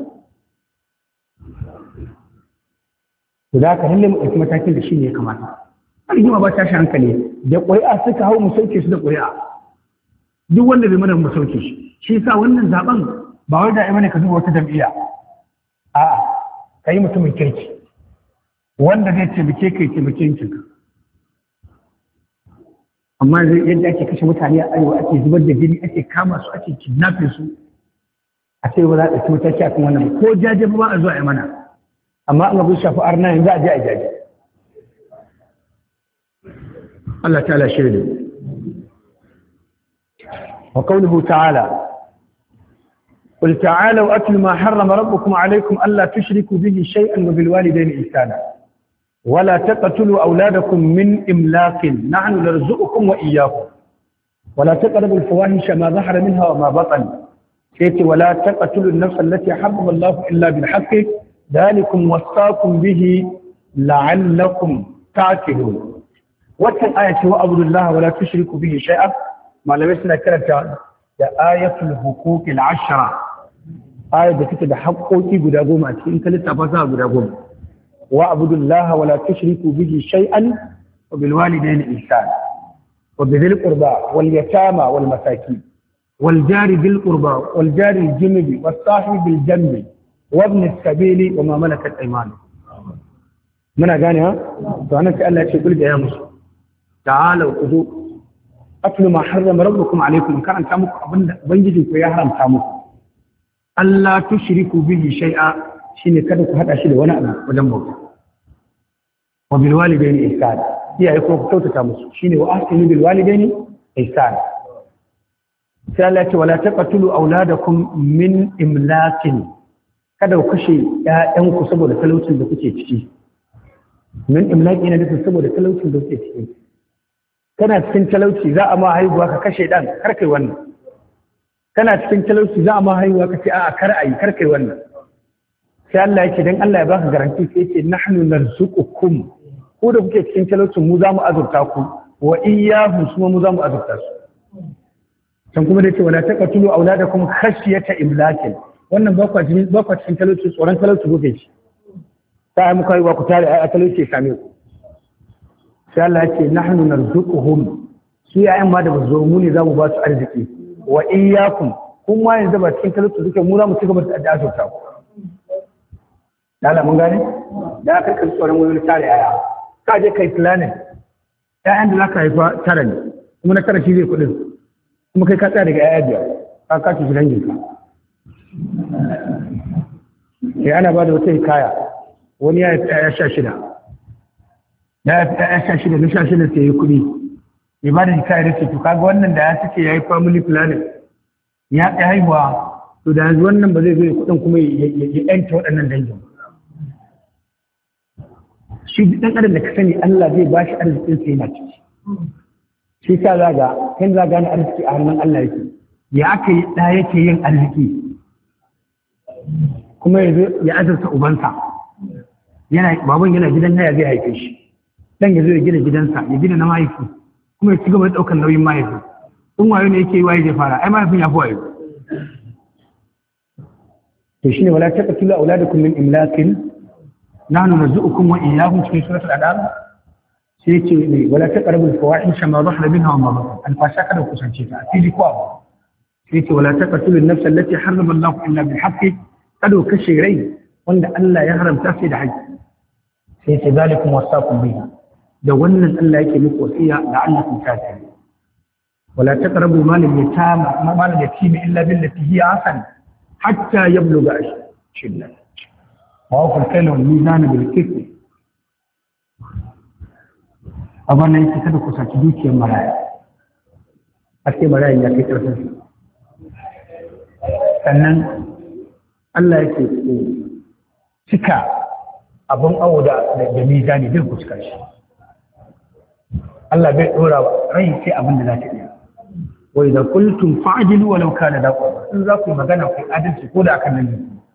To da haka lalle mu ɗauki matakin da shi ne ya kamata. Rigima ba tashi hankali, da ƙuri'a suka hau mu sauke su da ƙuri'a. Duk wanda bai mana mu sauke shi. Shi yasa wannan zaben ba wai da ai mana ka zuba wata jam'iyya. A'a, ka yi mutumin kirki. Wanda zai taimake kai taimake yankinka. Amma yadda ake kashe mutane a arewa, ake zubar da jini, ake kama su, ake kidnapping su, a ce ba za a ɗauki mataki akan wannan ko jaje ba a zuwa ai mana. Amma an abu shafi arna yanzu a je a jaje. Allah ta'ala shaidu. Wa qawluhu ta'ala قل تعالوا أتل ما حرم ربكم عليكم ألا تشركوا به شيئا وبالوالدين إحسانا ولا تقتلوا أولادكم من إملاق نحن نرزقكم وإياكم ولا تقربوا الفواحش ما ظهر منها وما بطن ولا تقتلوا النفس التي حرم الله إلا بالحق ذلكم وصاكم به لعلكم تعقلون. وكان آية وأعبدوا الله ولا تشركوا به شيئا ما لبسنا كانت آية الحقوق العشرة آية بتكتب حقوقي قد أقوم إن كانت تفاصيل قد أقوم وأعبدوا الله ولا تشركوا به شيئا وبالوالدين إحسانا وبذي القربى واليتامى والمساكين والجار ذي القربى والجار الجنب والصاحب بالجنب وابن السبيل وما ملكت أيمانكم. من أغانيها؟ فأنا الله يقول يا مسلم تعالوا خذوا أتل ما حرم ربكم عليكم كان تامكم بنجدكم يا حرم تامكم ألا تشركوا به شيئا shine kada ku hada shi da wani abu wajen bauta wa bil walidaini ihsan iyaye ko ku kyautata musu shine wa ahsinu bil walidaini ihsan sai Allah ya ce wala taqtulu auladakum min imlakin kada ku kashe ƴaƴanku saboda talaucin da kuke ciki min imlaki ne da saboda talaucin da kuke ciki kana cikin talauci za a ma haihuwa ka kashe dan kar kai wannan kana cikin talauci za a ma haihuwa ka ce a'a kar ayi kar kai wannan sai Allah yake dan Allah ya baka garanti sai yake nahnu narzuqukum ko da kuke cikin talaucin mu za mu azurta ku wa iyyahu kuma mu za mu azurta su san kuma da yake wala taqtulu auladakum khashyata imlakin wannan ba ku cikin talauci tsoron talauci kuke shi sai mu kai wa ku tare a talauci ya same ku sai Allah yake nahnu narzuquhum su yayan ma da ba zo mu ne za mu ba su arziki wa iyyakum kuma yanzu ba cikin talauci kuke mu za mu ci gaba da azurta ku Dala mun gane? Da aka kai tsoron wani tare yaya. Ka je kai planning. Ƴaƴan da za ka haifa tara ne. Kuma na tara shi zai kuɗin. Kuma kai ka tsaya daga ƴaƴa biyar. Ka kaci shi dangin ka. Sai ana ba da wata hikaya. Wani ya yi ƴaƴa 16. Ya yi ƴaƴa 16 na 16 sai ya yi kuɗi. Ya ba da hikaya da ce to kaga wannan da ya suke ya yi family planning. Ya ɗaya haihuwa. To da yanzu wannan ba zai zo ya kuɗin kuma ya ƴanta waɗannan dangin. Shi dan adam da ka sani Allah zai bashi arzikin sai yana ciki shi sa zaga kan zaga ne arziki a hannun Allah yake ya aka yi da yake yin arziki kuma ya azurta ubansa baban yana gidan haya zai haife shi dan ya zo ya gina gidansa ya gina na mahaifi kuma ya ci gaba da daukar nauyin mahaifi in wayo ne yake yi waye zai fara ai mahaifin ya fi wayo to shine wala taqtulu auladakum min imlakin نحن نرزقكم وإياهم في سورة الأنعام سيتي ولا تقربوا الفواحش ما ظهر منها وما بطن الفاشا كذا وكسنتيها في لقاء سيتي ولا تقتلوا النفس التي حرم الله إلا بالحق كذا كشيرين وأن الله يحرم تفسد حج سيتي ذلكم وصاكم بها da wannan Allah yake muku wasiya la'allakum tattaqun wala taqrabu mal yatim illa billati hiya ahsan hatta yablugha ashuddah wa awfu al-kayla wal mizana bil qist abin nan yake kada ku saki dukiyar maraya a ce marayan ya kai ƙarfin sannan Allah yake ku cika abin awo da mizani zai ku cika shi Allah bai ɗora wa rai sai abin da za ta iya wai da kultum fa'adilu walau kana da qurba in za ku magana ku adalci ko da akan nan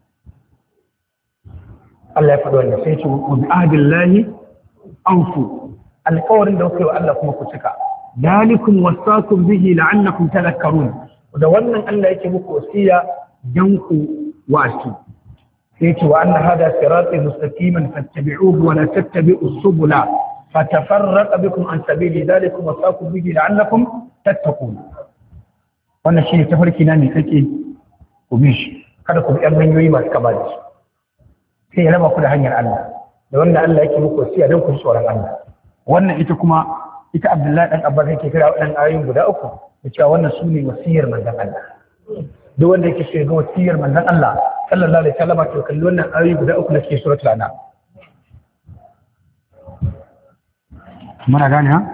Allah ya faɗi wannan sai ce wa bi ahdillahi awfu alƙawarin da kuka yi wa Allah kuma ku cika dalikum wasaqum bihi la'annakum tadhakkarun da wannan Allah yake muku wasiya dan ku wasi sai ce wa anna hada sirati mustaqiman fattabi'uhu wa la tattabi'us subula fatafarraqa bikum an sabili dalikum wasaqum bihi la'annakum tattaqun wannan shine tafarki na ne kake ku bi shi kada ku bi ɗan hanyoyi masu kama da shi sai ya raba ku da hanyar Allah da wannan Allah yake muku wasiya dan ku tsoron Allah wannan ita kuma ita Abdullahi dan Abbas yake kira waɗannan ayoyin guda uku da cewa wannan su ne wasiyar manzon Allah duk wanda yake so ya ga wasiyar manzon Allah sallallahu alaihi wasallam to kalli wannan ayoyi guda uku da ke suratul anam muna gane ha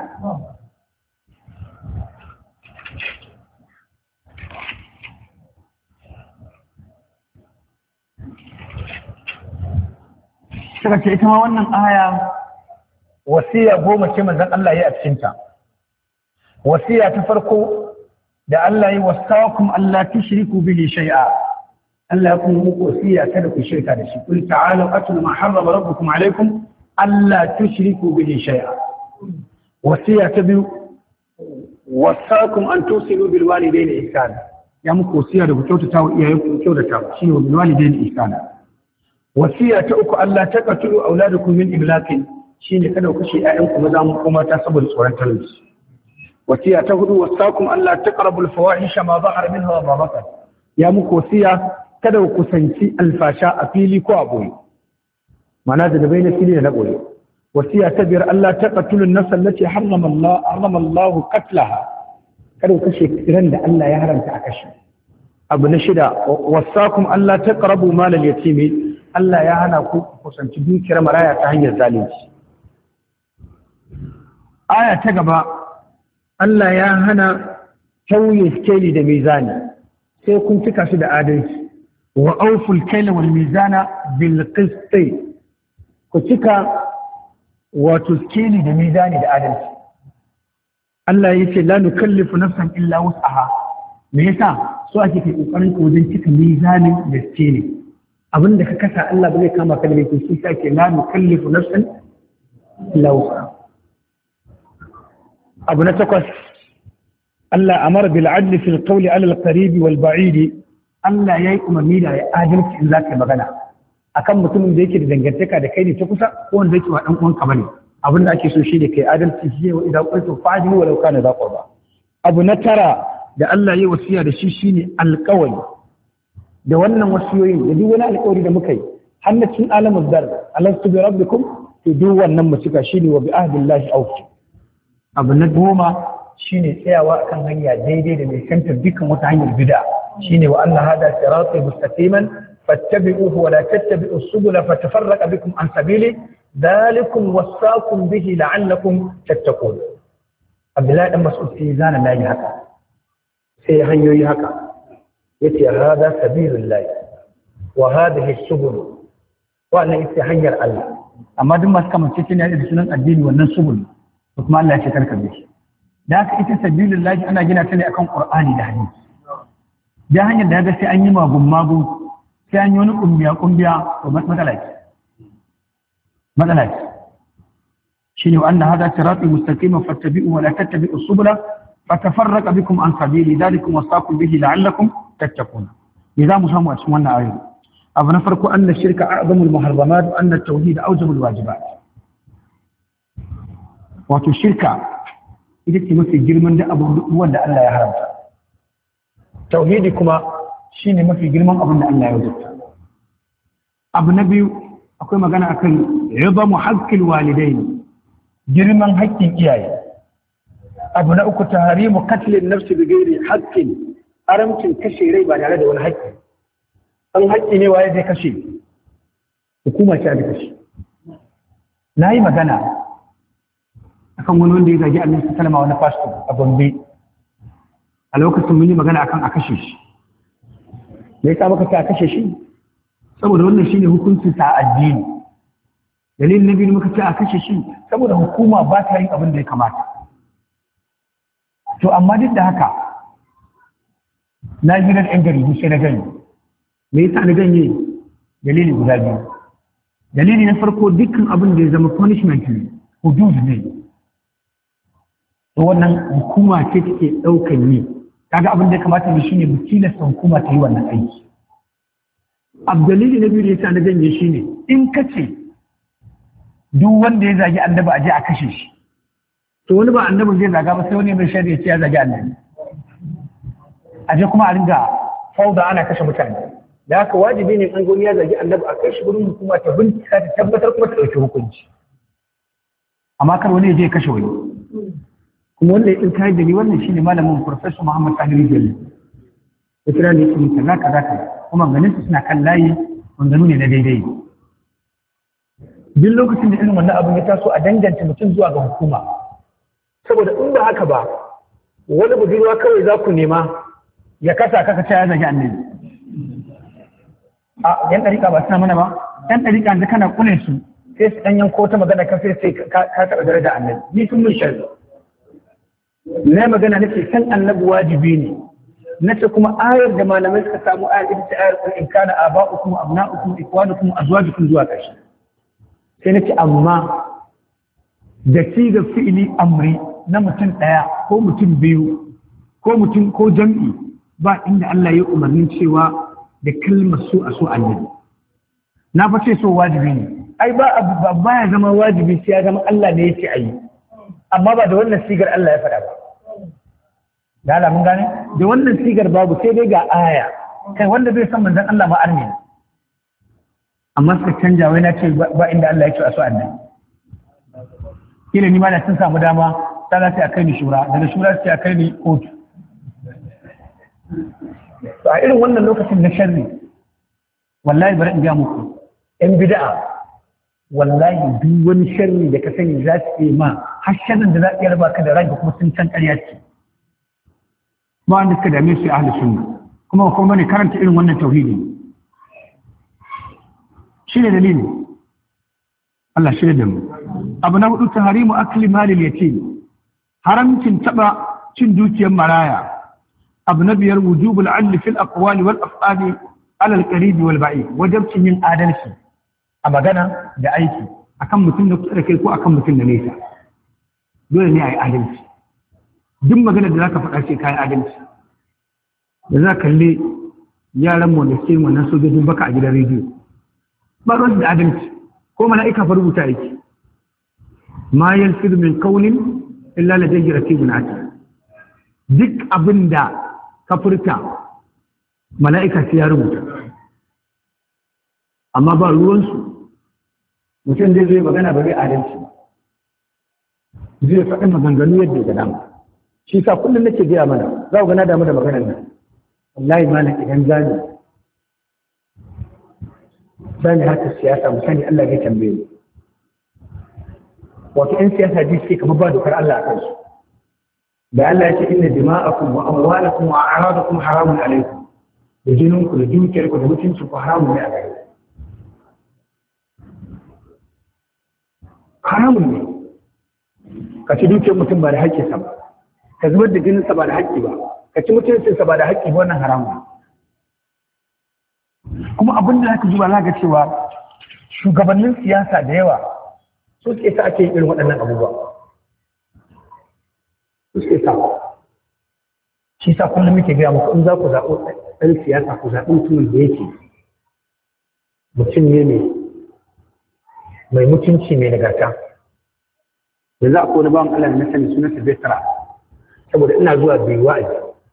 saka ce ita ma wannan aya wasiya 10 ce manzon Allah ya a cikinta wasiya ta farko da Allah ya wasakum Allah tushriku bihi shay'a Allah ya kuma muku wasiya kada ku shirka da shi kul ta'alu atlu ma harrama rabbukum alaykum alla tushriku bihi shay'a wasiya ta biyu wasakum an tusilu bil walidayni ihsana ya muku wasiya da ku kyautata wa iyayenku ku kyautata shi ne bil walidayni ihsana wasiya ta uku Allah ta qatulu auladukum min imlaqin shine kada ku kashe ƴaƴanku maza ko mata saboda tsoron talauci wasiya ta hudu wasakum Allah taqrabul fawahisha ma zahara minha wa ma batan ya muku wasiya kada ku kusanci alfasha a fili ko a boye mana da bai na fili da na boye wasiya ta biyar Allah taqtulu an-nafs allati harrama Allah qatlaha kada ku kashe ran da Allah ya haramta a kashe abu na shida wasakum Allah taqrabu mal al-yatimi Allah ya hana ku kusanci dukiyar maraya ta hanyar zalunci aya ta gaba Allah ya hana tauye skeli da mizani sai kun cika su da adalci wa awful kayla wal mizana bil qist ku cika wato skeli da mizani da adalci Allah ya ce la nukallifu nafsan illa wus'aha me yasa so ake kai kokarin ka wajen cika mizanin da skeli abinda ka kasa Allah ba zai kama ka da mai shi sai ke la nukallifu nafsan illa wus'aha abu na takwas Allah amara bil adli fil qawli ala al qarib wal ba'id Allah yayi umarni da ya adalci in zaka magana akan mutumin da yake da dangantaka da kai ne ta kusa ko wanda yake wa dan uwanka bane abin da ake so shi ne kai adalci shi wa idan qultu fa'dilu walau kana za qurba abu na tara da Allah yayi wasiya da shi shine alqawli da wannan wasiyoyin da duk wani alƙawari da muka yi hannacin alamul dar alastu bi rabbikum to duk wannan mu cika shine wa bi ahdillahi awfi abu na goma shine tsayawa akan hanya daidai da mai kantar dukkan wata hanyar bid'a shine wa anna hada sirati mustaqiman fattabi'uhu wa la tattabi'us subula fatafarraqa bikum an sabili dhalikum wasaqum bihi la'allakum tattaqun Abdullahi dan Mas'ud sai zana nayi haka sai hanyoyi haka yace hada sabilullah wa hadhihi subul wannan ita hanyar Allah amma duk masu kamar cikin da sunan addini wannan subul kuma Allah ya ce karka bi da haka ita sabilillahi ana gina ta ne akan Qur'ani da hadisi da hanyar da ga sai an yi magun sai an yi wani kumbiya to matsala ce shine wa anna hadha sirati mustaqiman fattabi'u wa la tattabi'us subula fatafarraqa bikum an sabili dhalikum wasaqum bihi la'allakum tattaqun idza musammu a cikin wannan ayoyi abu na farko anna shirka a'zamul muharramat wa anna at-tauhid awjabul wajibat wato shirka ita ce mafi girman da abubuwan da Allah ya haramta tauhidi kuma shine mafi girman abin da Allah ya wajabta abu na biyu akwai magana akan riba muhaqqil walidaini girman haƙƙin iyaye. Abu na uku tahrimu qatlin nafsi bi ghairi haqqin, haramcin kashe rai ba tare da wani haƙƙi. An haƙƙi ne waye zai kashe? Hukuma ce da kashe. Na yi magana akan wani wanda ya zagi Annabi sallallahu alaihi wasallam wani pastor a Gombe. A lokacin mun yi magana akan a kashe shi. Me yasa muka ce a kashe shi? Saboda wannan shine hukuncin sa addini. Dalilin na biyu muka ce a kashe shi saboda hukuma ba ta yin abin da ya kamata. To amma duk da haka na hirar ɗan jaridu sai na ganye. Me yasa na ganye? Dalili guda biyu. Dalili na farko dukkan abin da ya zama punishment ne, hudud ne. To wannan hukuma ce take ɗaukan yi. Kaga abin da ya kamata ne shine mu tilasta hukuma ta yi wannan aiki. Dalili na biyu da yasa na ganye shine in kace duk wanda ya zagi annabi a je a kashe shi, to wani ba annabin zai zaga ba sai wani mai shari'a ce ya zagi annabi, a je kuma a ringa fauda ana kashe mutane. Da haka wajibi ne an goni ya zagi annabi a kai shi gurin hukuma ta bincika ta tabbatar kuma ta ɗauki hukunci, amma kar wani ya je ya kashe wani. Kuma wanda ya ɗauka da ni wannan shine malamin Professor Muhammad Tahir Jalli, ya kira ne shi kaza kuma ganin su suna kan layi wanda ne na daidai. Duk lokacin da irin wannan abin ya taso a danganta mutum zuwa ga hukuma, saboda in ba haka ba wani budurwa kawai za ku nema ya kasa kaka ce ya zagi annabi. A yan ɗariƙa ba suna mana ba, yan ɗariƙa da kana kule su sai su ɗan yanko ta magana ka sai ka taɓa daraja annabi. Ni sun mun shari na magana nake san annabi wajibi ne, nace kuma ayar da malamai suka samu ayar ita ce ayar in kana aba'ukum abna'ukum ikwanukum azwajukum zuwa ƙarshe. Sai nace amma da sigar fi'ili amri na mutum ɗaya ko mutum biyu ko mutum ko jam'i ba inda Allah ya umarnin cewa da kalmar so a so annabi. Na fa ce so wajibi ne. Ai ba ya zama wajibi sai ya zama Allah ne yake ayi. Amma ba da wannan sigar Allah ya faɗa ba. Da Allah mun gane? Da wannan sigar babu sai dai ga aya. Kai wanda bai san manzon Allah ma arni. Amma suka canja wai na ce ba inda Allah ya ce a so annabi. Kila ni ma da sun samu dama ta sai a kai ni shura, daga shura sai a kai ni kotu. To a irin wannan lokacin na sharri wallahi bari in ga muku yan bid'a wallahi duk wani sharri da ka sani za su yi ma har sharrin da za su raba ka da ranka kuma sun can ƙarya ce ba wanda suka dame su ahli sunna kuma ne karanta irin wannan tauhidi shi ne dalili Allah shi da mu. Abu na hudu tahrimu akli malil yatim, haramcin taba cin dukiyar maraya. Abu na biyar wujubul adli fil aqwali wal af'ali ala al qarib wal ba'id, wajibcin yin adalci a magana da aiki akan mutum da kusa da kai ko akan mutum da nesa. Dole ne a yi adalci. Duk magana da zaka faɗa sai ka yi adalci. Da za kalli yaran mu da ke wannan sojojin baka a gidan rediyo. Ba ruwan da adalci ko mala'ika fa rubuta yake. Ma yalfidu min qawlin illa ladayhi raqibun atid. Duk abinda ka furta mala'ika sai ya rubuta. Amma ba ruwansu mutum zai magana ba zai adalci ba. Zai faɗi maganganu yadda ga dama. Shi sa kullum nake gaya mana za ku gana damu da maganar nan. Wallahi malam idan zani harkar siyasa mu sani Allah zai tambaye mu. Wato 'yan siyasa ji suke kamar ba dokar Allah a kansu. Da Allah ya ce inna dima'akum wa amwalakum wa a'radakum haramun alaykum. Da jininku da dukiyarku da mutuncinku haramun ne a gare ku. Haramun ne. Ka ci dukiyar mutum ba da haƙƙinsa ba. Ka zubar da jininsa ba da haƙƙi ba. Ka ci mutuncinsa ba da haƙƙi ba, wannan haramun. Kuma abin da zaka ji ba za ga cewa shugabannin siyasa da yawa su suke sa ake yin irin waɗannan abubuwa. Su suke sa. Shi sa kullum muke gaya muku in za ku zaɓo ɗan siyasa ku zaɓi mutumin da yake mutum ne mai mutunci mai nagarta. Da za a kone bawan Allah na sani suna Silvestra saboda ina zuwa bai wa'azi.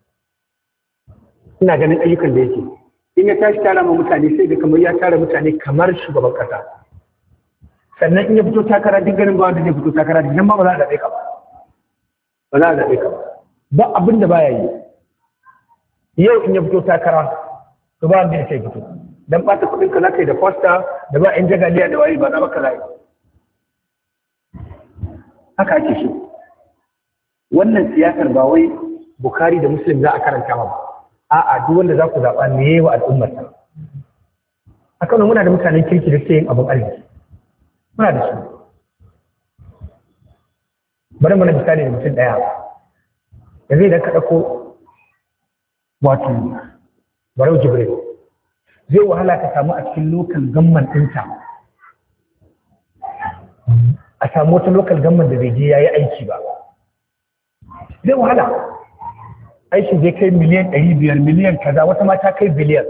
Ina ganin ayyukan da yake. In ya tashi tara ma mutane sai da kamar ya tara mutane kamar shugaban kasa. sannan in ya fito takara duk ganin ba wanda zai fito takara duk nan ma ba za a zaɓe ka ba ba za a zaɓe ka ba abin da baya yi yau in ya fito takara to ba wanda ya ce fito dan ɓata kuɗin ka zaka yi da fosta da ba in jagaliya da wari ba na maka layi haka ake so wannan siyasar ba wai Bukhari da Muslim za a karanta ba a'a duk wanda za ku zaɓa ne yayi wa al'ummar ta a Kano muna da mutanen kirki da suke yin abin arziki muna da su bari mana misali da mutum ɗaya da zai da ka ɗauko wato Barau Jibril zai wahala ka samu a cikin lokal gamman ɗinta a samu wata lokal gamman da bai je ya yi aiki ba zai wahala aikin zai kai miliyan 500 miliyan kaza wata mata kai biliyan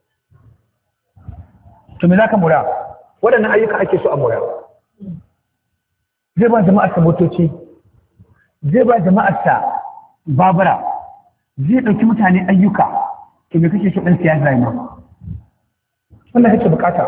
to me za ka mura waɗannan ayyuka ake so a mura zai ba jama'arsa motoci zai ba jama'arsa babura zai ɗauki mutane ayyuka to me kake so ɗan siyasa yi ma wannan kake bukata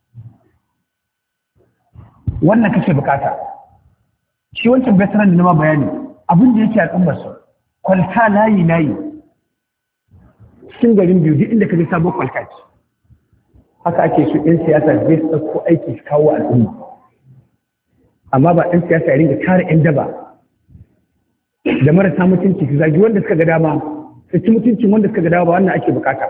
wannan kake bukata shi wancan veteran da na ma bayani abin da yake al'ummar su kwalta layi cikin garin biyu duk inda ka je sabon kwalta ce haka ake so ɗan siyasa zai ɗauko aiki su kawo al'umma amma ba ɗan siyasa ya ringa tara ƴan daba da marasa mutunci su zagi wanda suka ga dama su ci mutuncin wanda suka ga dama ba wannan ake bukata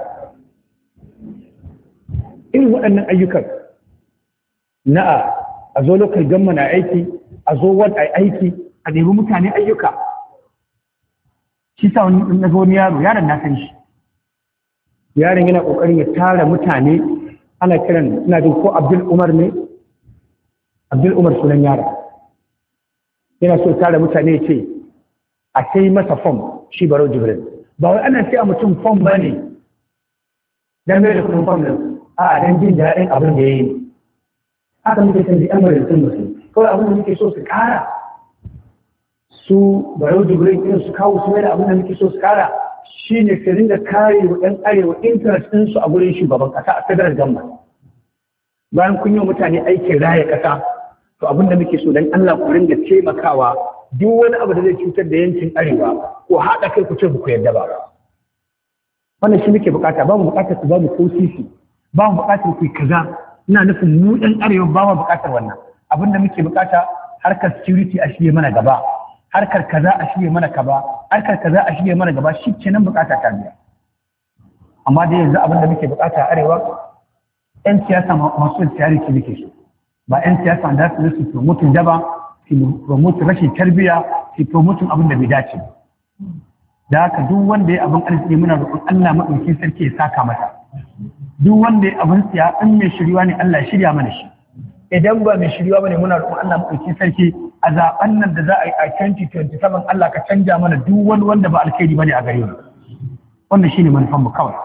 irin waɗannan ayyukan na a zo lokal gamma na aiki a zo wani aiki a nemi mutane ayyuka shi sa wani na wani yaron na san shi yaron yana ƙoƙarin ya tara mutane ana kiran ina jin ko Abdul Umar ne Abdul Umar sunan yaron yana so tara mutane ya ce a sai masa fom shi Barau Jibril ba wai ana sai a mutum fom ba ne dan mai da kudin fom din a dan jin daɗin abin da ya yi haka muke san ji amara da sun musu kawai abin da muke so su kara su Barau Jibril irin su kawo su mai da abin da muke so su kara shine su ringa kare wa ɗan arewa interest ɗin su a gurin shugaban ƙasa a federal government bayan kun yi wa mutane aikin raya ƙasa to abin da muke so dan Allah ku ringa taimakawa duk wani abu da zai cutar da yankin arewa ko haɗa kai ku ce ku yarda ba wannan shi muke bukata ba mu bukatar ku ba mu ko sisi ba mu bukatar ku kaza ina nufin mu ɗan arewa ba mu bukatar wannan abin da muke bukata harkar security a shirye mana gaba harkar kaza a shirye mana gaba harkar kaza a shirye mana gaba shi kenan bukata ta biya amma dai yanzu abin da muke bukata a arewa yan siyasa masu tsari muke so ba yan siyasa da su promoting daba su promoting rashin tarbiyya su promoting abin da bai dace da haka duk wanda ya abin arziki muna roƙon Allah madaukakin sarki ya saka masa duk wanda ya abin siya in mai shiriwa ne Allah ya shirya mana shi idan ba mai shiriwa bane muna roƙon Allah madaukakin sarki a zaben nan da za a yi a 2027 Allah ka canja mana duk wani wanda ba alkhairi bane a gare mu wannan shine manufan mu kawai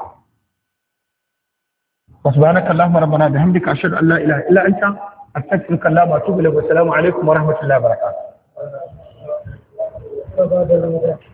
subhanaka allahumma rabbana bihamdika ashhadu an la ilaha illa anta astaghfiruka wa atubu ilayk wa assalamu alaikum wa rahmatullahi wa barakatuh